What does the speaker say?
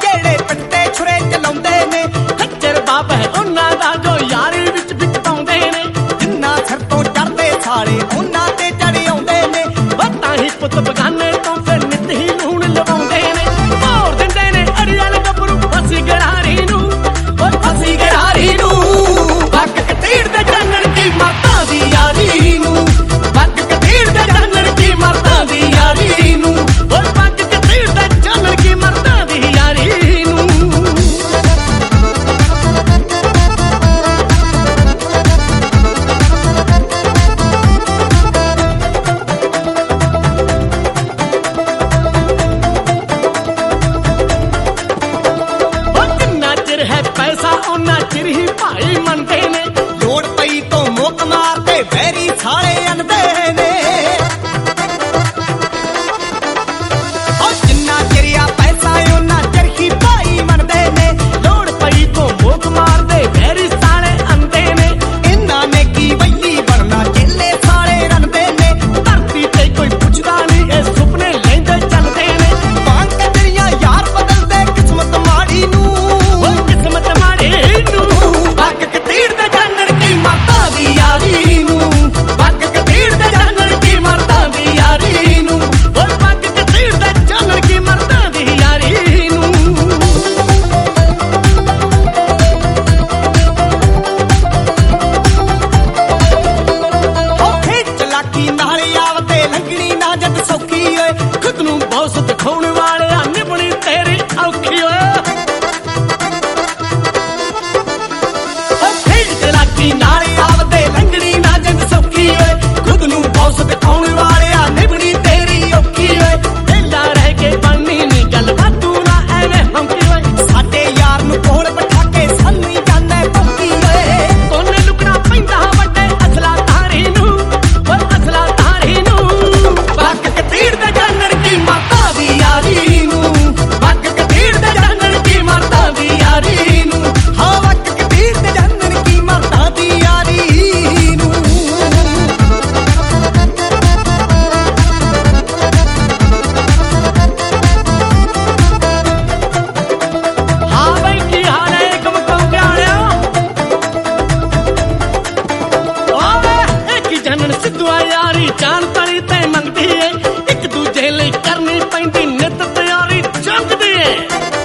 ਜਿਹੜੇ ਪੱਤੇ ਛੁਰੇ ਚਲਾਉਂਦੇ ਨੇ ਖੱਚਰ ਬਾਪ ਹੈ ਉਹਨਾਂ ਦਾ ਜੋ ਯਾਰੀ ਵਿੱਚ ਵਿੱਚ ਪਾਉਂਦੇ ਨੇ ਜਿੰਨਾ ਸਿਰ ਤੋਂ ਚੜਦੇ ਸਾਲੇ ਉਹਨਾਂ ਤੇ ਚੜ ਆਉਂਦੇ ਨੇ ਤਾਂ ਹੀ ਪੁੱਤ ਬਗਾਨੇ ਤੋਂ ਫਿਰ ਨਿੱਤ ਹੀ ਲੂਣ ਲਵਾਉਂਦੇ ਨੇ ਭੋਰ ਦਿੰਦੇ ਨੇ ਅੜੀਅਲ ਗੱਭਰੂ ਫਸੀ ਗਰਾਰੀ ਨੂੰ ਓਏ ਫਸੀ ਗਰਾਰੀ ਨੂੰ ਵਗ ਕਤੀੜ ਦੇ ਜਾਨਣ ਕੀ ਮਰਦਾਂ ਦੀ ਯਾਰੀ ਨੂੰ ਵਗ ਕਤੀੜ ਦੇ ਜਾਨਣ ਕੀ ਮਰਦਾਂ ਦੀ ਯਾਰੀ ਨੂੰ ਓਏ ਪੱਗ ਕਤੀੜ ਦਾ ਚਾਨਣ ਕੀ ਮਰਦਾਂ ਦੀ ਯਾਰੀ ਨੂੰ ਪੈਸਾ ਉਹਨਾਂ ਚਿਰ ਹੀ ਭਾਈ ਮੰਨਦੇ ਨੇ ਲੋੜ ਪਈ ਤੋਂ ਮੁੱਕ ਮਾਰਦੇ ਵੈਰੀ ਸਾਲੇ ਅਨਦੇ ਨੇ ਉਹ ਜਿੰਨਾ ਚਿਰਿਆ ਪੈਸਾ ਉਹਨਾਂ ਚਿਰ ਹੀ ਭਾਈ ਮੰਨਦੇ ਨੇ ਲੋੜ ਪਈ ਤੋਂ ਮੁੱਕ ਮਾਰਦੇ ਵੈਰੀ ਸਾਲੇ ਅੰਦੇ ਨੇ ਇਹਨਾਂ ਨੇ ਕੀ ਵੈਲੀ ਬਣਨਾ ਚੇਲੇ ਸਾਲੇ ਰੰਦੇ ਨੇ ਧਰਤੀ ਤੇ ਕੋਈ ਪੁੱਛਦਾ ਨਹੀਂ ਇਹ ਸੁਪਨੇ ਲੈਂਦੇ ਚੱਲਦੇ ਨੇ ਬਾਂਗ ਤੇਰੀਆਂ ਯਾਰ ਬਦਲਦੇ ਕਿਸਮਤ ਮਾੜੀ ਨੂੰ ਕਿਸਮਤ ਮਾੜੀ ਨੂੰ ਵਗ ਕਤੀੜ ਦੇ ਜਾਨਣ ਕੀ ਮਰਦਾਂ ਦੀ ਯਾਰੀ ਨੂੰ ਵਗ ਕਤੀੜ ਦੇ ਜਾਨਣ ਕੀ ਮਰਦਾਂ ਦੀ ਯਾਰੀ ਨੂੰ ਓਏ ਪੱਗ ਕਤੀੜ ਦਾ ਚਾਨਣ ਕੀ ਮਰਦਾਂ ਦੀ ਯਾਰੀ ਨੂੰ ਓਥੇ ਚਲਾਕੀ ਨਾਲ ਆਵਦੇ ਲੰਘਣੀ ਨਾ ਜਦ ਸੌਖੀ ਓਏ ਖੁਦ ਨੂੰ ਬੌਸ ਦਿਖਾਉਣ ਵਾਲਿਆ ਨਿਭਣੀ ਤੇਰੀ ਔਖੀ ਓਏ ਚਲਾਕੀ ਨਾਲ ਆਵਦੇ ਲੰਘਣੀ ਨਾ ਜਦ ਸੌਖੀ ਓਏ ਖੁਦ ਨੂੰ ਬੌਸ ਦਿਖਾਉਣ ਵਾਲਿਆ ਨਿਭਣੀ ਤੇਰੀ ਔਖੀ ਓਏ ਢਿੱਲਾ ਰਹਿ ਕੇ ਬਣਨੀ ਨੀ ਗੱਲ ਵਾਧੂ ਨਾ ਐਵੇਂ ਹੰਕੀ ਓਏ ਸਾਡੇ ਯਾਰ ਨੂੰ ਕੋਲ ਬਿਠਾ ਕੇ ਸਾਨੂੰ ਹੀ ਜਾਣੇ ਭੌਂਕੀ ਓਏ ਕੋਨੇ ਲੁਕਣਾ ਪੈਂਦਾ ਵੱਡੇ ਅਸਲਾ ਧਾਰੀ ਨੂੰ ਓਏ ਅਸਲਾ ਧਾਰੀ ਨੂੰ ਵਗ ਕਤੀੜ ਦੇ ਜਾਨਣ ਕੀ ਮਰਦਾਂ ਦੀ ਯਾਰੀ ਨੂੰ ਵਗ ਕਤੀੜ ਦੇ ਜਾਨਣ ਕੀ ਮਰਦਾਂ ਦੀ ਯਾਰੀ ਨੂੰ ਹਾਂ ਵਗ ਕਤੀੜ ਦੇ ਜਾਨਣ ਕੀ ਮਰਦਾਂ ਦੀ ਯਾਰੀ ਨੂੰ ਹਾਂ ਬਈ ਕੀ ਹਾਲ ਹੈ ਕਮ ਪਿਆਰਿਆ ਓਏ ਇੱਕ ਜਨਨ ਸਿੱਧੂਆ ਯਾਰੀ ਜਾਨ ਤਲੀ ਤੇ ਮੰਗਦੀ ਏ ਇੱਕ ਦੂਜੇ ਲਈ ਕਰਨੀ ਪੈਂਦੀ ਨਿਤ ਤਿਆਰੀ ਜੰਗਦੀ ਏ